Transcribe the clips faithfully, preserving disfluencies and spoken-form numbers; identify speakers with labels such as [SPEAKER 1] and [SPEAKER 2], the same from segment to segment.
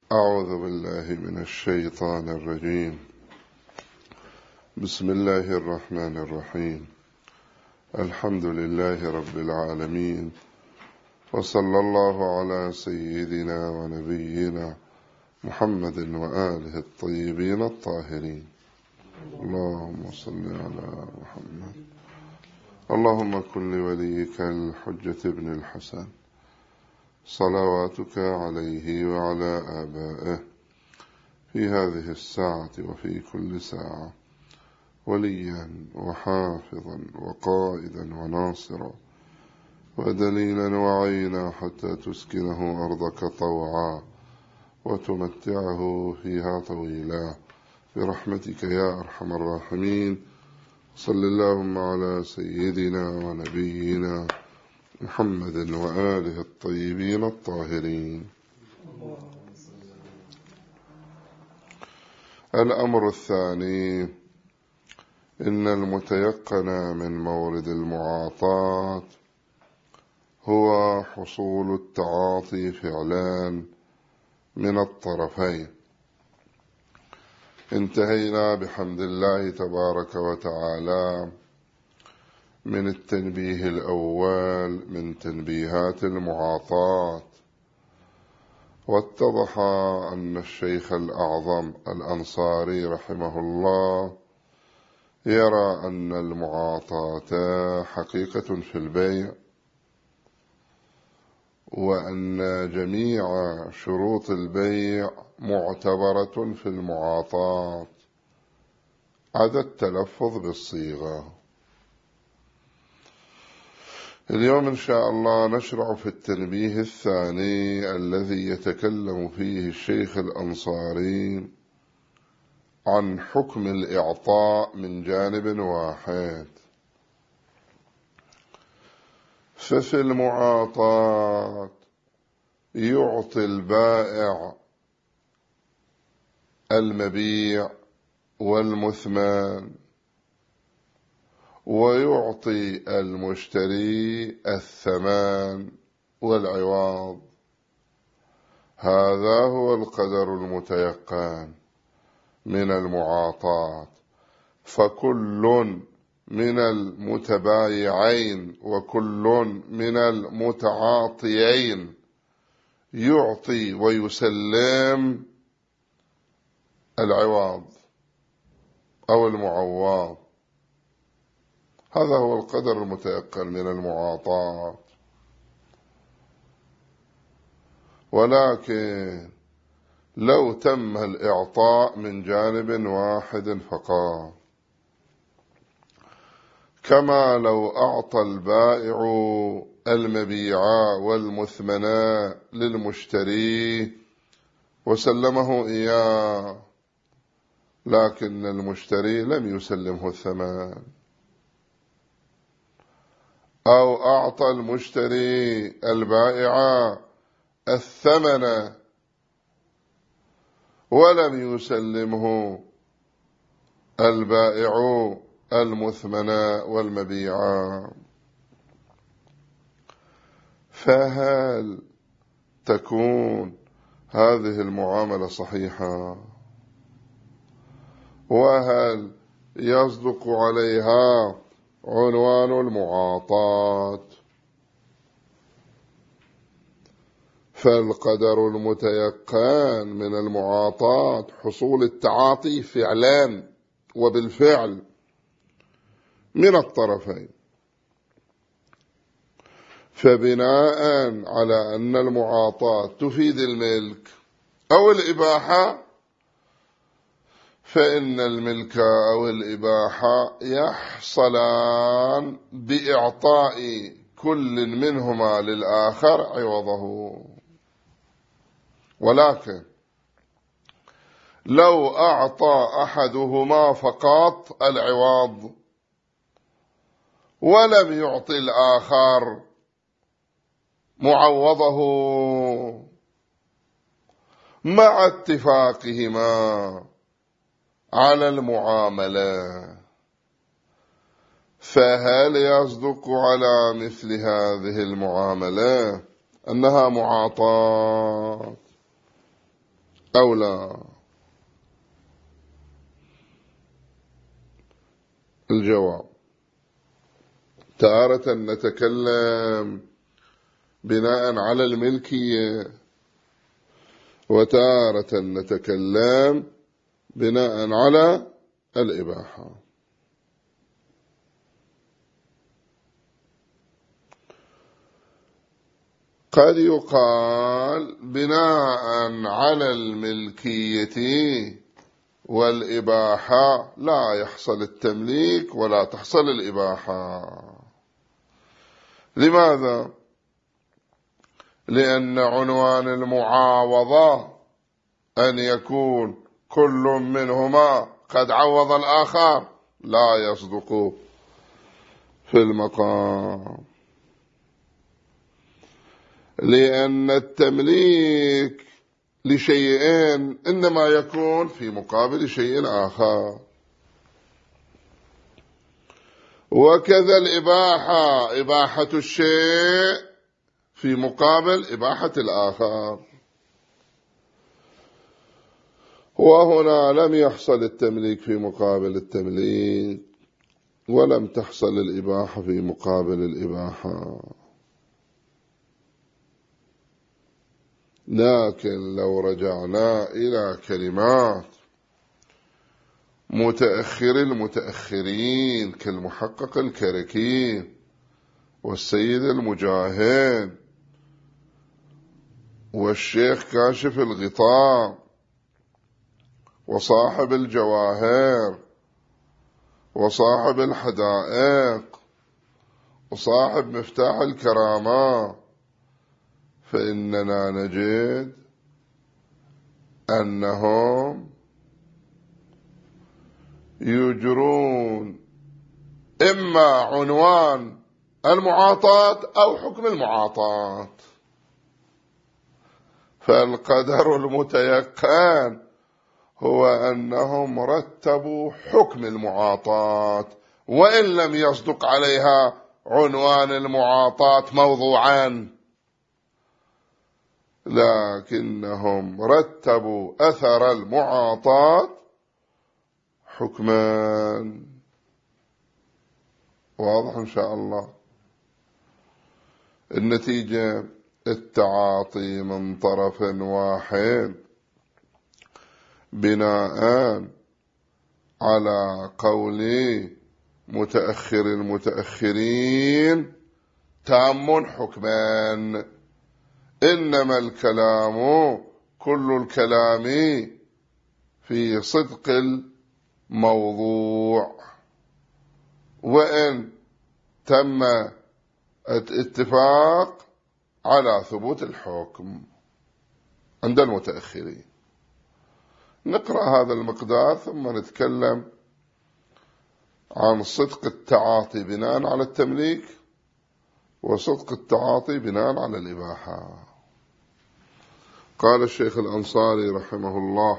[SPEAKER 1] أعوذ بالله من الشيطان الرجيم. بسم الله الرحمن الرحيم. الحمد لله رب العالمين، وصلى الله على سيدنا ونبينا محمد وآله الطيبين الطاهرين. اللهم صل على محمد. اللهم كن لوليك الحجة ابن الحسن صلواتك عليه وعلى آبائه في هذه الساعة وفي كل ساعة وليا وحافظا وقائدا وناصرا ودليلا وعينا حتى تسكنه أرضك طوعا وتمتعه فيها طويلا برحمتك يا أرحم الراحمين. صل اللهم على سيدنا ونبينا محمد وآله الطيبين الطاهرين. الأمر الثاني: إن المتيقن من مورد المعاطاة هو حصول التعاطي فعلان من الطرفين. انتهينا بحمد الله تبارك وتعالى من التنبيه الأول من تنبيهات المعاطاة، واتضح أن الشيخ الأعظم الأنصاري رحمه الله يرى أن المعاطاة حقيقة في البيع، وأن جميع شروط البيع معتبرة في المعاطاة عدا التلفظ بالصيغة. اليوم إن شاء الله نشرع في التنبيه الثاني الذي يتكلم فيه الشيخ الأنصاري عن حكم الإعطاء من جانب واحد. ففي المعاطاة يعطي البائع المبيع والمثمن، ويعطي المشتري الثمن والعوض. هذا هو القدر المتيقن من المعاطاة. فكل من المتبايعين وكل من المتعاطيين يعطي ويسلم العوض أو المعوض. هذا هو القدر المتيقن من المعاطاة. ولكن لو تم الإعطاء من جانب واحد فقط، كما لو أعطى البائع المبيع والمثمن للمشتري وسلمه إياه، لكن المشتري لم يسلمه الثمن، أو أعطى المشتري البائع الثمن ولم يسلمه البائع المثمن والمبيع، فهل تكون هذه المعاملة صحيحة؟ وهل يصدق عليها عنوان المعاطاة؟ فالقدر المتيقن من المعاطاة حصول التعاطي فعلان وبالفعل من الطرفين. فبناء على أن المعاطاة تفيد الملك أو الإباحة، فإن الملك أو الإباحة يحصلان بإعطاء كل منهما للآخر عوضه. ولكن لو أعطى أحدهما فقط العوض ولم يعطي الآخر معوضه مع اتفاقهما على المعاملة، فهل يصدق على مثل هذه المعاملة أنها معاطاة؟ أو لا؟ الجواب: تارة نتكلم بناء على الملكية، وتارة نتكلم بناء على الإباحة. قد يقال بناء على الملكية والإباحة لا يحصل التمليك ولا تحصل الإباحة. لماذا؟ لأن عنوان المعاوضة أن يكون كل منهما قد عوض الآخر لا يصدق في المقام، لأن التمليك لشيئين إنما يكون في مقابل شيء آخر، وكذا الإباحة إباحة الشيء في مقابل إباحة الآخر. وهنا لم يحصل التمليك في مقابل التمليك، ولم تحصل الإباحة في مقابل الإباحة. لكن لو رجعنا إلى كلمات متأخر المتأخرين كالمحقق الكركي والسيد المجاهد والشيخ كاشف الغطاء وصاحب الجواهر وصاحب الحدائق وصاحب مفتاح الكرامة، فإننا نجد أنهم يجرون إما عنوان المعاطاة أو حكم المعاطاة. فالقدر المتيقن هو أنهم رتبوا حكم المعاطاة وإن لم يصدق عليها عنوان المعاطاة موضوعا، لكنهم رتبوا أثر المعاطاة حكما. واضح إن شاء الله؟ النتيجة التعاطي من طرف واحد بناء على قول متأخر المتأخرين تام حكمان، إنما الكلام كل الكلام في صدق الموضوع، وإن تم الاتفاق على ثبوت الحكم عند المتأخرين. نقرأ هذا المقدار ثم نتكلم عن صدق التعاطي بناء على التمليك وصدق التعاطي بناء على الإباحة. قال الشيخ الأنصاري رحمه الله: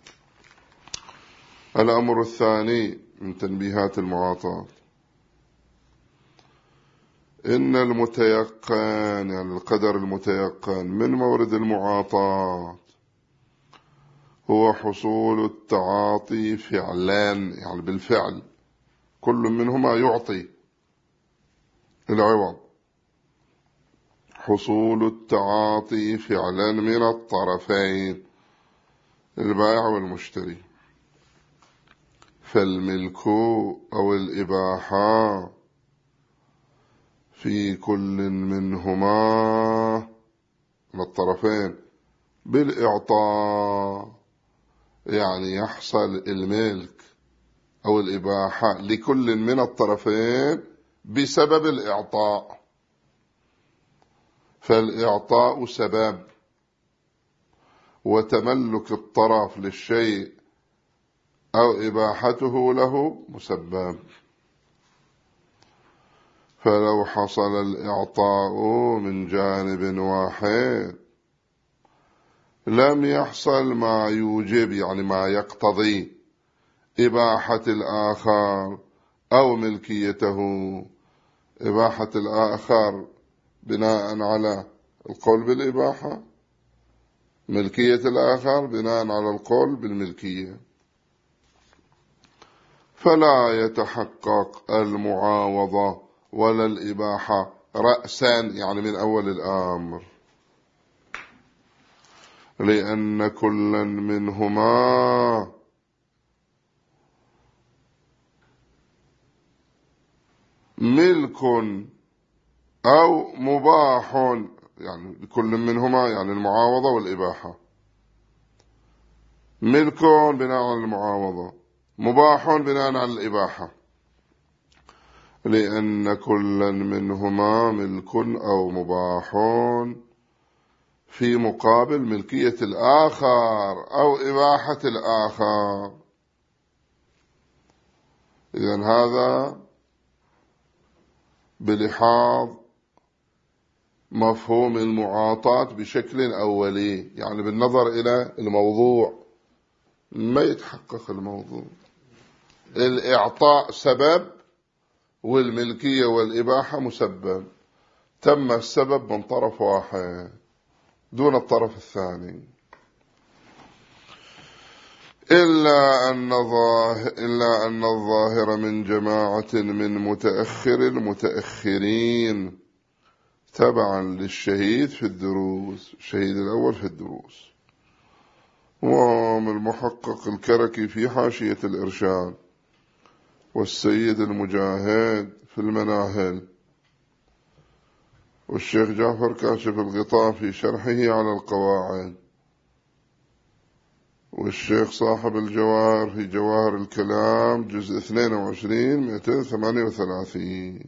[SPEAKER 1] الأمر الثاني من تنبيهات المعاطاة: إن المتيقن، يعني القدر المتيقن من مورد المعاطاة، هو حصول التعاطي فعلا، يعني بالفعل، كل منهما يعطي العوض، حصول التعاطي فعلا من الطرفين البائع والمشتري. فالملك أو الإباحة في كل منهما من الطرفين بالإعطاء، يعني يحصل الملك أو الإباحة لكل من الطرفين بسبب الإعطاء. فالإعطاء سبب، وتملك الطرف للشيء أو إباحته له مسبب. فلو حصل الإعطاء من جانب واحد لم يحصل ما يوجب، يعني ما يقتضي إباحة الآخر أو ملكيته. إباحة الآخر بناء على القول بالإباحة ملكية الآخر بناء على القول بالملكية، فلا يتحقق المعاوضة ولا الإباحة رأسا، يعني من أول الأمر، لأن كلا منهما ملك أو مباح، يعني كل منهما يعني المعاوضة والإباحة، ملك بناء على المعاوضة، مباح بناء على الإباحة، لأن كلا منهما ملك أو مباح في مقابل ملكية الآخر أو إباحة الآخر. إذن هذا بلحاظ مفهوم المعاطاة بشكل أولي، يعني بالنظر إلى الموضوع ما يتحقق الموضوع. الإعطاء سبب والملكية والإباحة مسبب، تم السبب من طرف واحد دون الطرف الثاني، إلا أن ظاهر إلا أن الظاهر من جماعة من متأخر المتأخرين تبعا للشهيد في الدروس، الشهيد الأول في الدروس، ومن المحقق الكركي في حاشية الإرشاد، والسيد المجاهد في المناهل، والشيخ جعفر كاشف الغطاء في شرحه على القواعد، والشيخ صاحب الجواهر في جواهر الكلام جزء اثنين وعشرين مئتين وثمانية وثلاثين.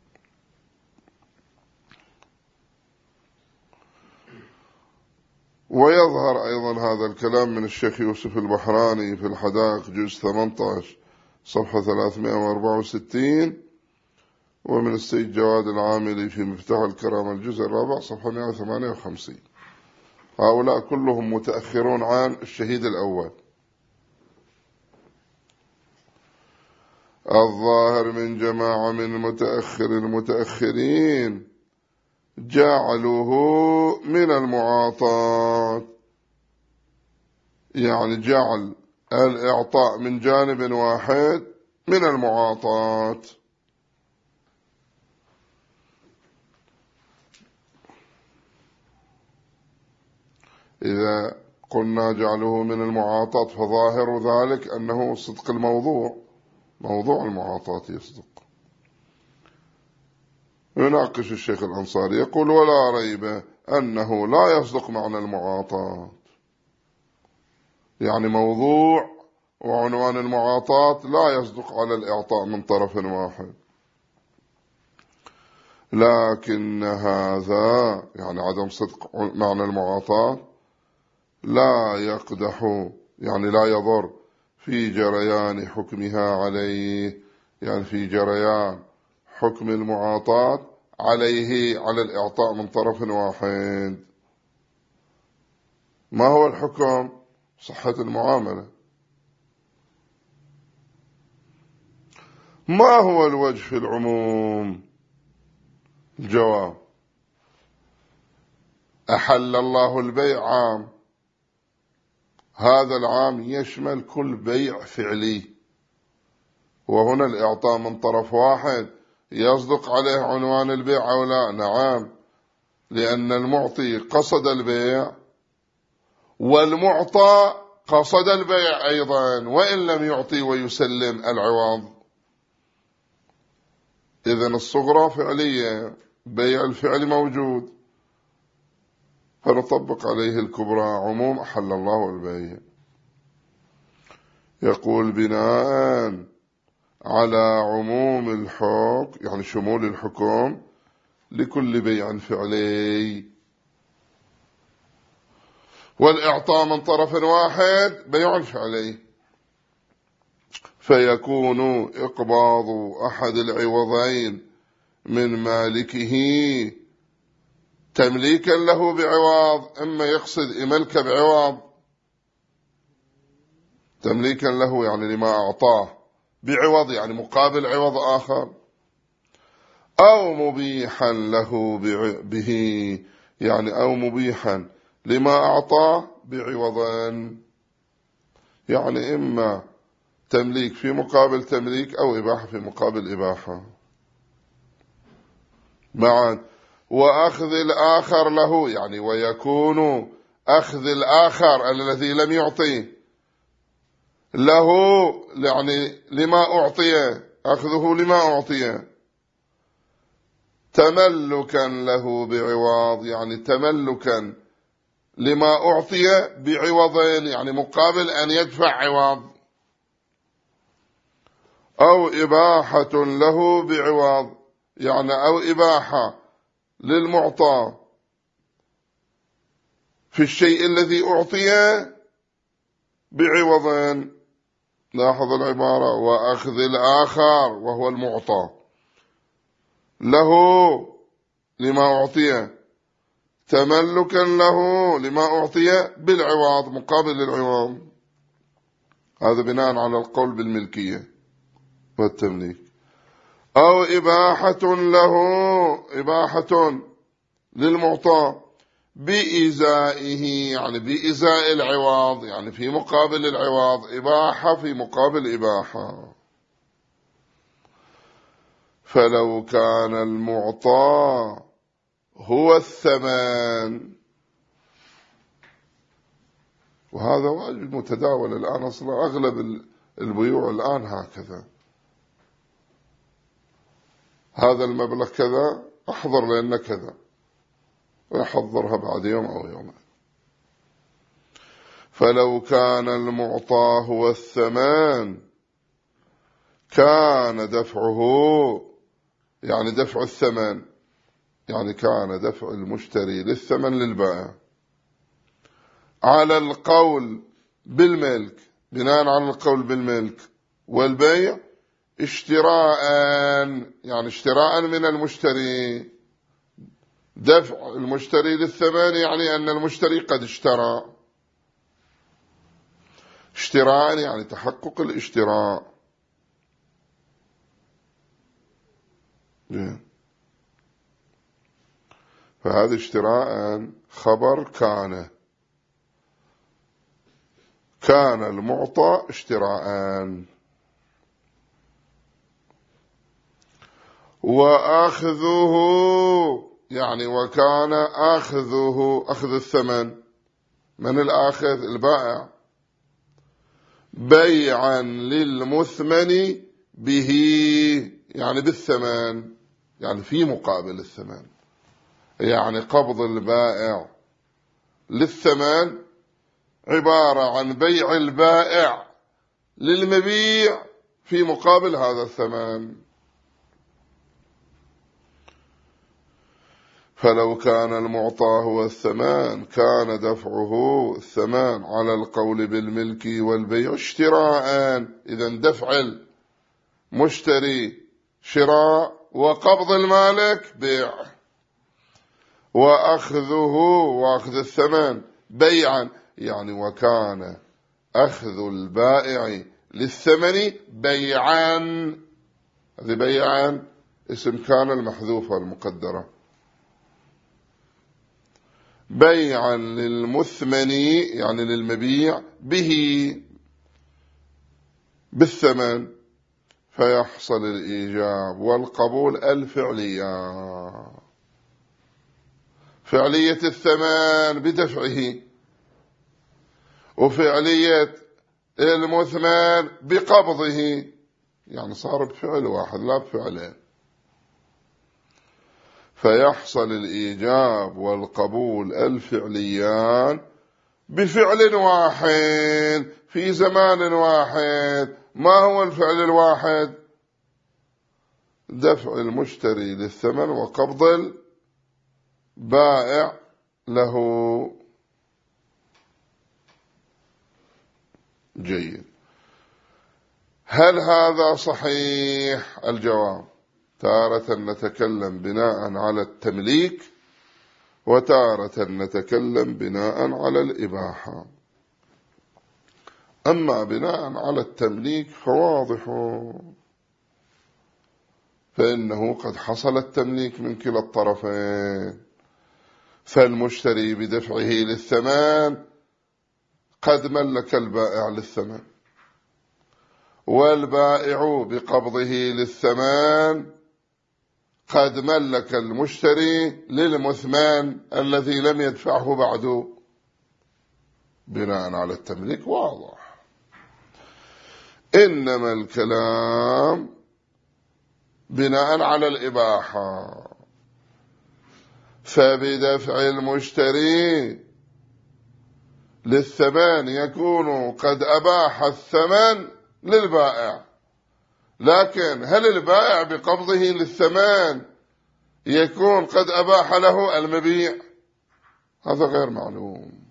[SPEAKER 1] ويظهر أيضا هذا الكلام من الشيخ يوسف البحراني في الحدائق جزء ثمانية عشر صفحة ثلاثمائة وأربعة وستين، ومن السيد جواد العاملي في مفتاح الكرامة الجزء الرابع صفحة مئة وثمانية وخمسين. هؤلاء كلهم متأخرون عن الشهيد الأول. الظاهر من جماعة من متأخر المتأخرين جعلوه من المعاطاة، يعني جعل الإعطاء من جانب واحد من المعاطاة. إذا قلنا جعله من المعاطاة فظاهر ذلك أنه صدق الموضوع، موضوع المعاطاة يصدق. يناقش الشيخ الأنصاري يقول: ولا ريب أنه لا يصدق معنى المعاطاة، يعني موضوع وعنوان المعاطاة لا يصدق على الإعطاء من طرف واحد، لكن هذا يعني عدم صدق معنى المعاطاة لا يقدح، يعني لا يضر في جريان حكمها عليه، يعني في جريان حكم المعاطاة عليه على الإعطاء من طرف واحد. ما هو الحكم؟ صحة المعاملة. ما هو الوجه في العموم؟ الجواب: أحل الله البيع عام، هذا العام يشمل كل بيع فعلي، وهنا الإعطاء من طرف واحد يصدق عليه عنوان البيع أو لا؟ نعم، لأن المعطي قصد البيع والمعطى قصد البيع أيضا، وإن لم يعطي ويسلم العوض. إذن الصغرى فعلية، بيع الفعل موجود، فنطبق عليه الكبرى عموم أحل الله البيع. يقول: بناء على عموم الحكم، يعني شمول الحكم لكل بيع فعلي، والإعطاء من طرف واحد بيع فعلي، فيكون إقباض أحد العوضين من مالكه تمليكا له بعوض، إما يقصد إملك بعوض، تمليكا له يعني لما أعطاه، بعوض يعني مقابل عوض آخر، أو مبيحا له به، يعني أو مبيحا لما أعطاه بعوضين، يعني إما تمليك في مقابل تمليك أو إباحة في مقابل إباحة معا. وأخذ الآخر له، يعني ويكون أخذ الآخر الذي لم يعطيه له، يعني لما أعطي، أخذه لما أعطي تملكا له بعوض، يعني تملكا لما أعطي بعوضين، يعني مقابل أن يدفع عوض، أو إباحة له بعوض، يعني أو إباحة للمعطى في الشيء الذي أعطي بعوضين. لاحظ العبارة: وأخذ الآخر وهو المعطى له لما أعطي تملكا له لما أعطي بالعوض، مقابل العوض. هذا بناء على القول بالملكية والتمليك. أو إباحة له، إباحة للمعطى بإزائه، يعني بإزاء العوض، يعني في مقابل العوض، إباحة في مقابل إباحة. فلو كان المعطى هو الثمن، وهذا واجب متداول الآن، أصلا أغلب البيوع الآن هكذا، هذا المبلغ كذا أحضر لأنه كذا، ويحضرها بعد يوم أو يومين. فلو كان المعطى هو الثمن كان دفعه، يعني دفع الثمن، يعني كان دفع المشتري للثمن للبائع على القول بالملك، بناء على القول بالملك والبيع اشتراء، يعني اشتراء من المشتري. دفع المشتري للثمن يعني أن المشتري قد اشترى، اشتراء يعني تحقق الاشتراء. فهذا اشتراء خبر كان، كان المعطى اشتراء. وأخذه، يعني وكان أخذه، أخذ الثمن من الآخذ البائع، بيعا للمثمن به، يعني بالثمن، يعني في مقابل الثمن، يعني قبض البائع للثمن عبارة عن بيع البائع للمبيع في مقابل هذا الثمن. فلو كان المعطى هو الثمن كان دفعه الثمن على القول بالملك والبيع اشتراء، إذن دفع المشتري شراء وقبض المالك بيع، وأخذه وأخذ الثمن بيعا، يعني وكان أخذ البائع للثمن بيعا. هذه بيعا اسم كان المحذوفة المقدرة، بيعا للمثمن يعني للمبيع به بالثمن، فيحصل الإيجاب والقبول الفعلية، فعلية الثمن بدفعه، وفعلية المثمن بقبضه، يعني صار بفعل واحد لا بفعلين. فيحصل الإيجاب والقبول الفعليان بفعل واحد في زمان واحد. ما هو الفعل الواحد؟ دفع المشتري للثمن وقبض البائع له. جيد. هل هذا صحيح؟ الجواب: تارة نتكلم بناء على التمليك، وتارة نتكلم بناء على الإباحة. أما بناء على التمليك فواضح، فإنه قد حصل التمليك من كلا الطرفين، فالمشتري بدفعه للثمن قد ملك البائع للثمن، والبائع بقبضه للثمن قد ملك المشتري للمثمن الذي لم يدفعه بعد، بناء على التمليك واضح. إنما الكلام بناء على الإباحة، فبدفع المشتري للثمن يكون قد أباح الثمن للبائع، لكن هل البائع بقبضه للثمن يكون قد أباح له المبيع؟ هذا غير معلوم.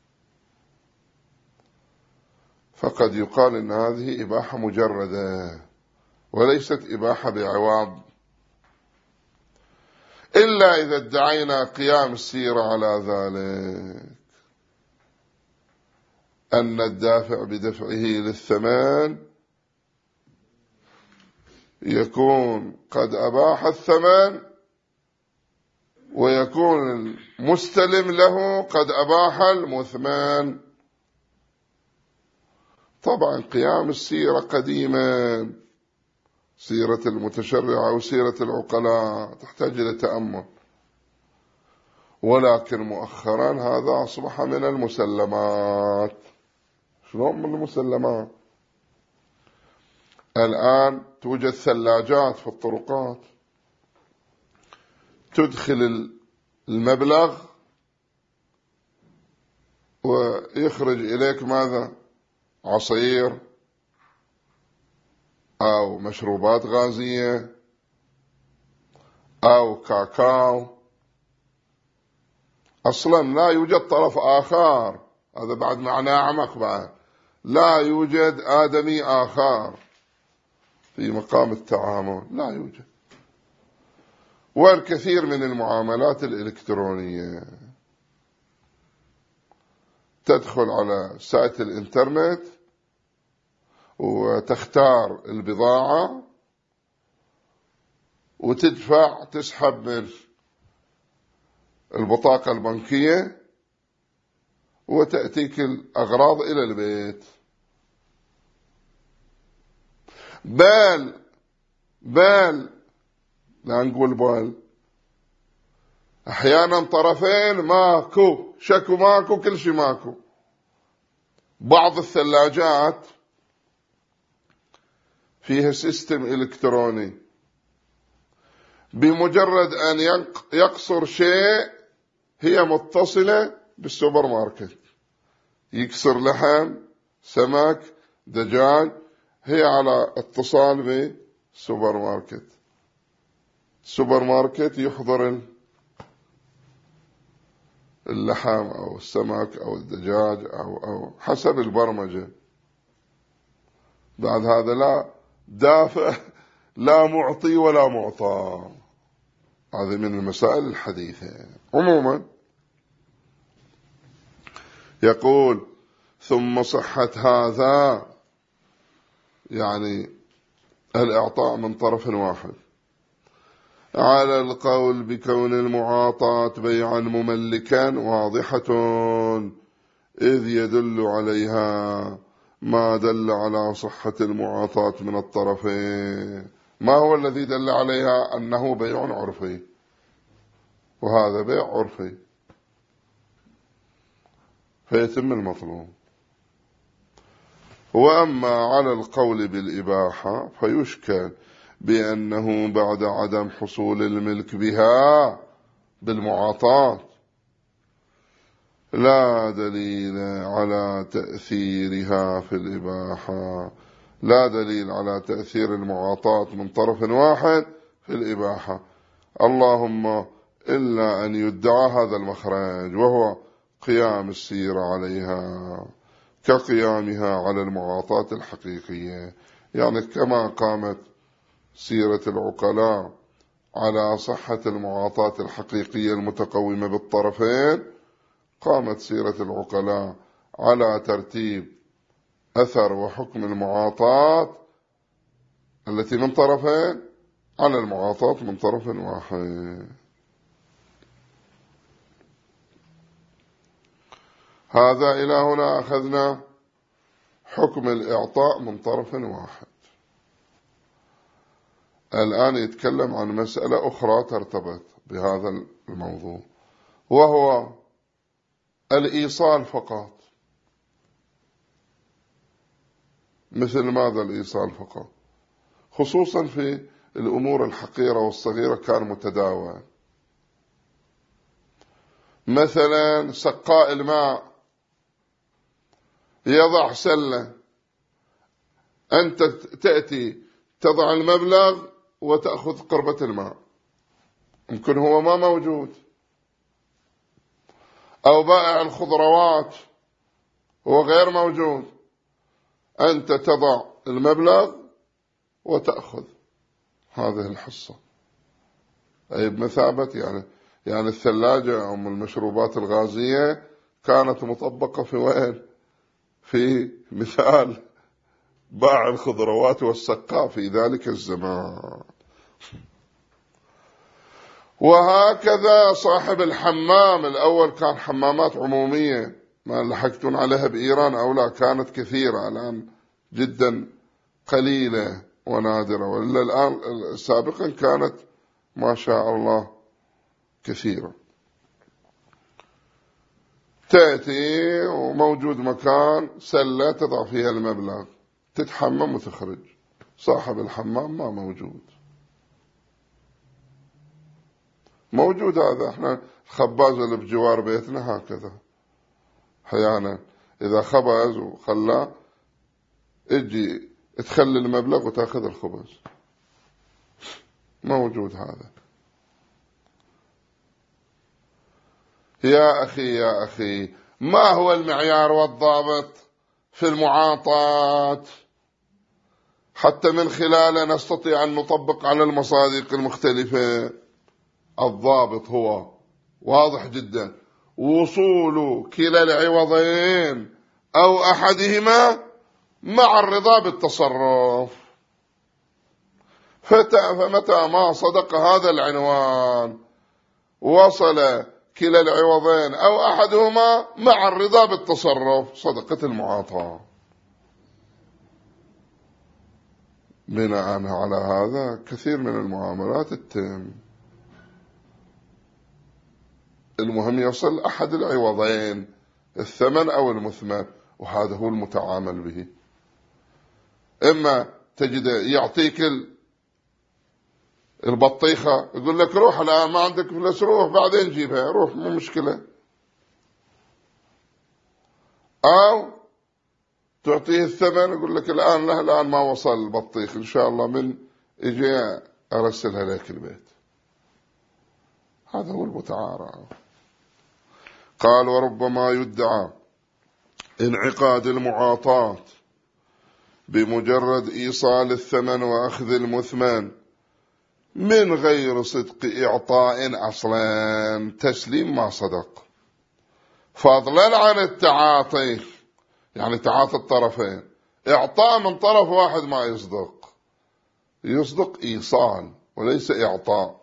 [SPEAKER 1] فقد يقال إن هذه إباحة مجردة وليست إباحة بعوض، إلا إذا ادعينا قيام السيرة على ذلك، أن الدافع بدفعه للثمن يكون قد أباح الثمن، ويكون المستلم له قد أباح المثمن. طبعا قيام السيرة قديما، سيرة المتشرع أو سيرة العقلاء، تحتاج إلى تأمل، ولكن مؤخرا هذا أصبح من المسلمات. شلون من المسلمات؟ الآن توجد ثلاجات في الطرقات، تدخل المبلغ ويخرج إليك ماذا؟ عصير أو مشروبات غازية أو كاكاو. أصلا لا يوجد طرف آخر، هذا بعد معناه أعمق بعد، لا يوجد آدمي آخر في مقام التعامل، لا يوجد. والكثير من المعاملات الإلكترونية، تدخل على سايت الإنترنت وتختار البضاعة وتدفع، تسحب من البطاقة البنكية وتأتيك الأغراض إلى البيت. بل بل لا نقول بل أحيانا طرفين ماكو، شكو ماكو، كل شيء ماكو. بعض الثلاجات فيها سيستم إلكتروني، بمجرد أن يقصر شيء هي متصلة بالسوبر ماركت، يكسر لحم، سمك، دجاج، هي على اتصال بالسوبر ماركت. السوبر ماركت يحضر اللحم أو السمك أو الدجاج أو, أو حسب البرمجة. بعد هذا لا دافع، لا معطي ولا معطى. هذه من المسائل الحديثة. عموما يقول ثم صحة هذا، يعني الإعطاء من طرف واحد، على القول بكون المعاطاة بيعا مملكا واضحة، إذ يدل عليها ما دل على صحة المعاطاة من الطرفين. ما هو الذي دل عليها؟ أنه بيع عرفي، وهذا بيع عرفي، فيتم المطلوب. وأما على القول بالإباحة فيشكل بأنه بعد عدم حصول الملك بها بالمعاطاة لا دليل على تأثيرها في الإباحة، لا دليل على تأثير المعاطاة من طرف واحد في الإباحة، اللهم إلا أن يدعى هذا المخرج، وهو قيام السيرة عليها كقيامها على المعاطاة الحقيقية. يعني كما قامت سيرة العقلاء على صحة المعاطاة الحقيقية المتقومة بالطرفين، قامت سيرة العقلاء على ترتيب أثر وحكم المعاطاة التي من طرفين على المعاطاة من طرف واحد. هذا إلى هنا أخذنا حكم الإعطاء من طرف واحد. الآن يتكلم عن مسألة أخرى ترتبط بهذا الموضوع، وهو الإيصال فقط. مثل ماذا الإيصال فقط؟ خصوصا في الأمور الحقيرة والصغيرة كان متداول. مثلا سقاء الماء يضع سلة، أنت تأتي تضع المبلغ وتأخذ قربة الماء، يمكن هو ما موجود. أو بائع الخضروات هو غير موجود، أنت تضع المبلغ وتأخذ هذه الحصة، أي بمثابة يعني يعني الثلاجة أو المشروبات الغازية كانت مطبقة في وين؟ في مثال باع الخضروات والسقاء في ذلك الزمان. وهكذا صاحب الحمام، الأول كان حمامات عمومية، ما لحقتون عليها بإيران أو لا، كانت كثيرة، الآن جدا قليلة ونادرة، وإلا الآن سابقا كانت ما شاء الله كثيرة. تأتي وموجود مكان سلة تضع فيها المبلغ، تتحمم وتخرج، صاحب الحمام ما موجود. موجود هذا، احنا الخباز اللي بجوار بيتنا هكذا احيانا اذا خبز وخلاه اجي تخلي المبلغ وتاخذ الخبز، موجود هذا. يا أخي يا أخي، ما هو المعيار والضابط في المعاطاة حتى من خلاله نستطيع أن نطبق على المصادق المختلفة؟ الضابط هو واضح جدا، وصول كلا العوضين أو أحدهما مع الرضا بالتصرف. فمتى ما صدق هذا العنوان وصل كلا العوضين أو أحدهما مع الرضا بالتصرف، صدقت المعاطاة. بناء على هذا كثير من المعاملات التم، المهم يصل أحد العوضين، الثمن أو المثمن، وهذا هو المتعامل به. إما تجد يعطيك البطيخة يقول لك روح الآن ما عندك فلوس، روح بعدين جيبها، روح مو مشكلة. أو تعطيه الثمن يقول لك الآن لا، الآن ما وصل البطيخ، إن شاء الله من إجي أرسلها لك البيت. هذا هو المتعارف. قال وربما يدعى انعقاد المعاطاة بمجرد إيصال الثمن وأخذ المثمن من غير صدق إعطاء أصلا، تسليم ما صدق، فضلا عن التعاطي، يعني تعاطي الطرفين. إعطاء من طرف واحد ما يصدق، يصدق إيصال وليس إعطاء.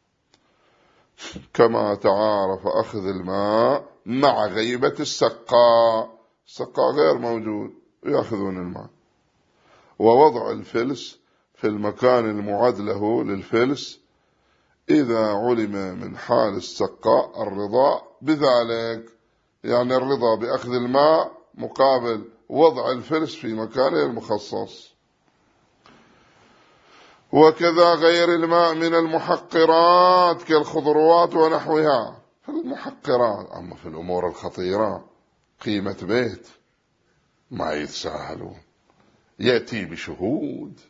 [SPEAKER 1] كما تعارف أخذ الماء مع غيبة السقاء، السقاء غير موجود ويأخذون الماء، ووضع الفلس في المكان المعد له للفلس إذا علم من حال السقاء الرضا بذلك، يعني الرضا بأخذ الماء مقابل وضع الفلس في مكانه المخصص. وكذا غير الماء من المحقرات كالخضروات ونحوها. في المحقرات، أما في الأمور الخطيرة قيمة بيت ما يتساهلون، يأتي بشهود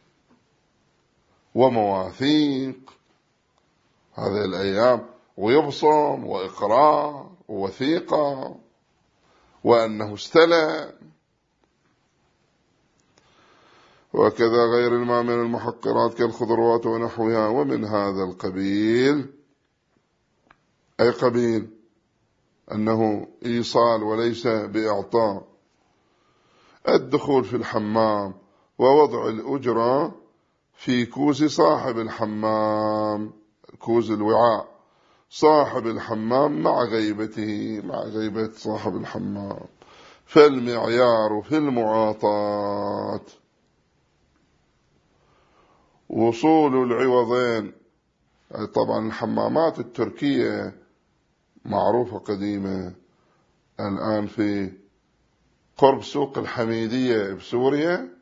[SPEAKER 1] ومواثيق هذه الأيام، ويبصم وإقرار ووثيقة وأنه استلم. وكذا غير الماء من المحقرات كالخضروات ونحوها. ومن هذا القبيل، أي قبيل أنه إيصال وليس بإعطاء، الدخول في الحمام ووضع الأجرة في كوز صاحب الحمام، كوز الوعاء، صاحب الحمام مع غيبته، مع غيبة صاحب الحمام. فالمعيار في المعاطاة وصول العوضين. طبعا الحمامات التركية معروفة قديمة، الآن في قرب سوق الحميدية بسوريا،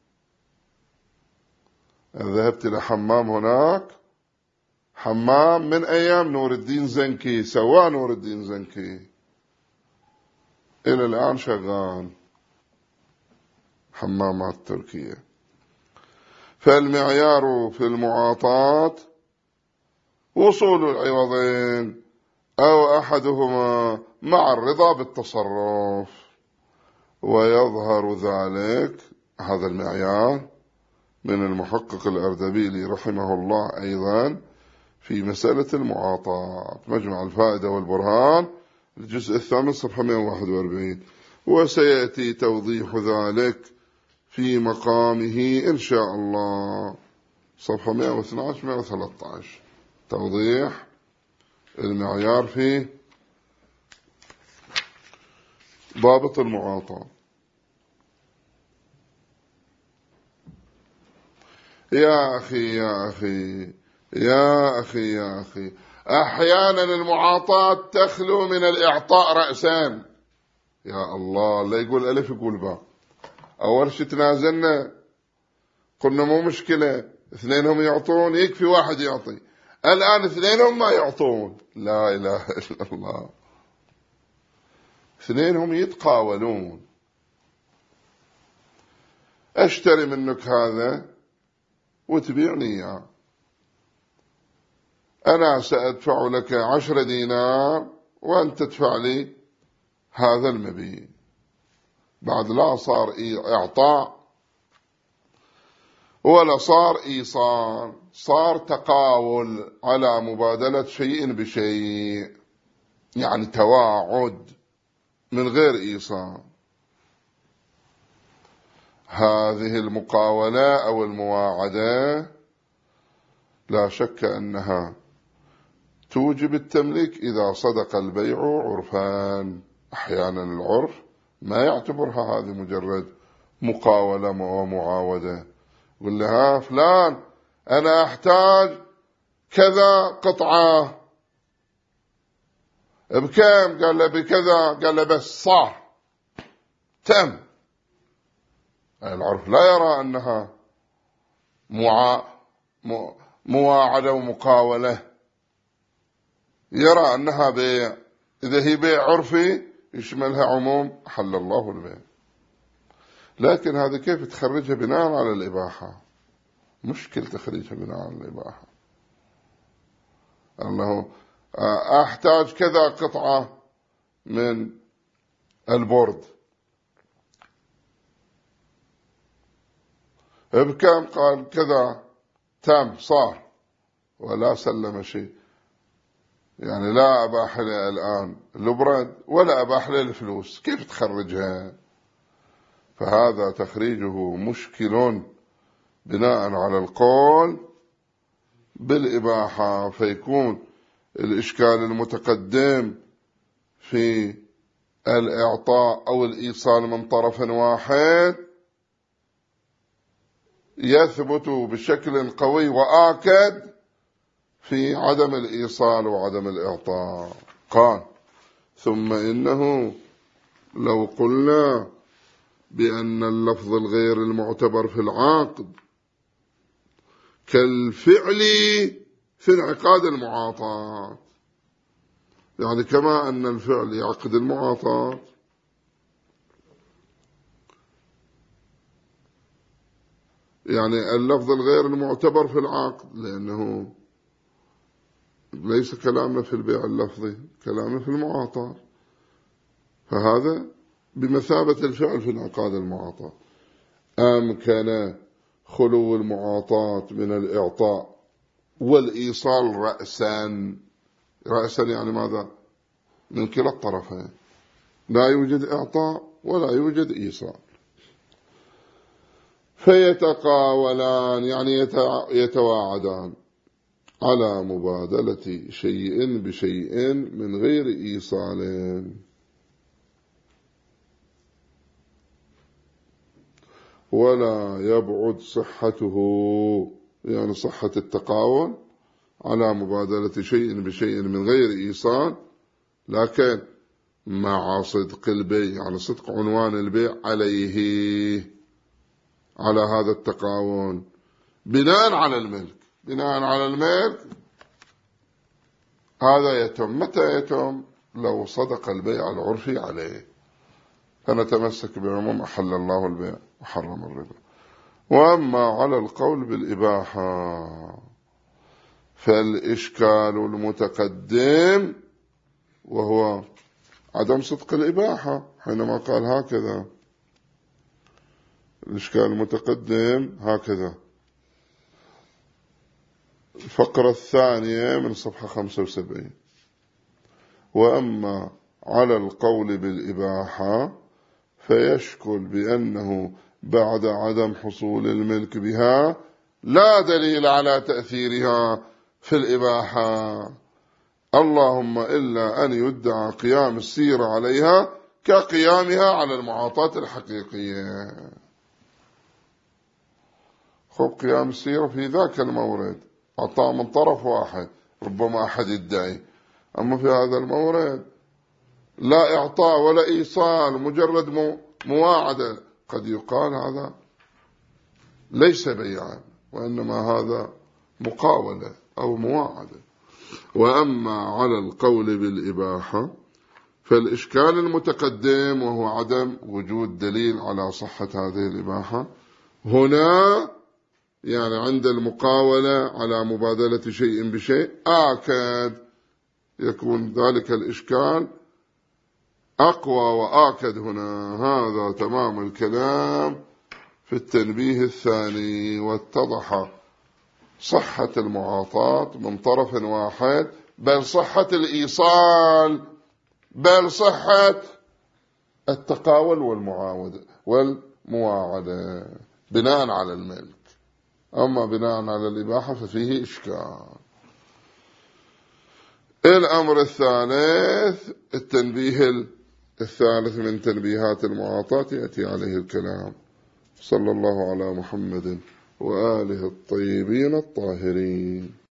[SPEAKER 1] ذهبت إلى حمام هناك، حمام من أيام نور الدين زنكي، سواه نور الدين زنكي، إلى الآن شغال، حمامات تركية. فالمعيار في المعاطاة وصول العوضين أو أحدهما مع الرضا بالتصرف، ويظهر ذلك هذا المعيار من المحقق الأردبيلي رحمه الله أيضا في مسألة المعاطاة، مجمع الفائدة والبرهان الجزء الثامن صفحة مئة وواحد وأربعين، وسيأتي توضيح ذلك في مقامه إن شاء الله، صفحة مئة واثني عشر مئة وثلاثة عشر، توضيح المعيار في ضابط المعاطاة. يا أخي يا أخي يا أخي يا أخي أحيانا المعاطاة تخلو من الإعطاء رأسان. يا الله، لا يقول ألف يقول باء. أول شيء تنازلنا قلنا مو مشكلة، اثنينهم يعطون، يكفي واحد يعطي. الآن اثنينهم ما يعطون، لا إله إلا الله، اثنينهم يتقاولون. أشتري منك هذا وتبيعني إياه، أنا سأدفع لك عشر دينار وأنت تدفع لي هذا المبيع. بعد لا صار إعطاء ولا صار إيصال، صار تقاول على مبادلة شيء بشيء، يعني تواعد من غير إيصال. هذه المقاولة أو المواعدة لا شك أنها توجب التمليك إذا صدق البيع عرفان. أحيانا العرف ما يعتبرها هذه مجرد مقاولة ومعاودة، يقول لها فلان أنا أحتاج كذا قطعة، بكم؟ قال له بكذا، قال له بس صار تم. العرف لا يرى أنها معا... مواعدة ومقاولة، يرى أنها بيع. إذا هي بيع عرفي يشملها عموم حل الله البيع. لكن هذا كيف تخرجها بناء على الإباحة؟ مشكل تخريجها بناء على الإباحة. أنه أحتاج كذا قطعة من البورد، بكم؟ قال كذا، تم صار ولا سلم شيء. يعني لا أباح لي الآن البرد ولا أباح لي الفلوس، كيف تخرجها؟ فهذا تخريجه مشكل بناء على القول بالإباحة، فيكون الإشكال المتقدم في الإعطاء أو الإيصال من طرف واحد يثبت بشكل قوي وآكد في عدم الإيصال وعدم الإعطاء. قال ثم إنه لو قلنا بأن اللفظ الغير المعتبر في العقد كالفعل في انعقاد المعاطاة، يعني كما أن الفعل يعقد المعاطاة، يعني اللفظ الغير المعتبر في العقد، لأنه ليس كلامنا في البيع اللفظي، كلامنا في المعاطاة، فهذا بمثابة الفعل في انعقاد المعاطاة. أمكن خلو المعاطاة من الإعطاء والإيصال رأسا. رأسا يعني ماذا؟ من كلا الطرفين، لا يوجد إعطاء ولا يوجد إيصال، فيتقاولان يعني يتواعدان على مبادلة شيء بشيء من غير إيصال، ولا يبعد صحته، يعني صحة التقاول على مبادلة شيء بشيء من غير إيصال، لكن مع صدق البيع، يعني صدق عنوان البيع عليه، على هذا التقاول بناء على الملك. بناء على الملك هذا يتم. متى يتم؟ لو صدق البيع العرفي عليه، فنتمسك بعموم أحل الله البيع وحرم الربا. وأما على القول بالإباحة فالإشكال المتقدم وهو عدم صدق الإباحة، حينما قال هكذا. الإشكال المتقدم هكذا، الفقرة الثانية من صفحة خمسة وسبعين. وأما على القول بالإباحة فيشكل بأنه بعد عدم حصول الملك بها لا دليل على تأثيرها في الإباحة، اللهم إلا أن يدعى قيام السيرة عليها كقيامها على المعاطاة الحقيقية. خب قيام السيرة في ذاك المورد عطاء من طرف واحد، ربما أحد يدعي، أما في هذا المورد لا إعطاء ولا إيصال، مجرد مواعدة. قد يقال هذا ليس بيعا، وإنما هذا مقاولة أو مواعدة. وأما على القول بالإباحة فالإشكال المتقدم وهو عدم وجود دليل على صحة هذه الإباحة، هنا يعني عند المقاولة على مبادلة شيء بشيء آكد، يكون ذلك الإشكال أقوى وآكد هنا. هذا تمام الكلام في التنبيه الثاني. واتضح صحة المعاطاة من طرف واحد، بل صحة الإيصال، بل صحة التقاول والمعاودة والمواعدة بناء على الملك. أما بناء على الإباحة ففيه إشكال. الأمر الثالث التنبيه الثالث من تنبيهات المعاطاة يأتي عليه الكلام. صلى الله على محمد وآله الطيبين الطاهرين.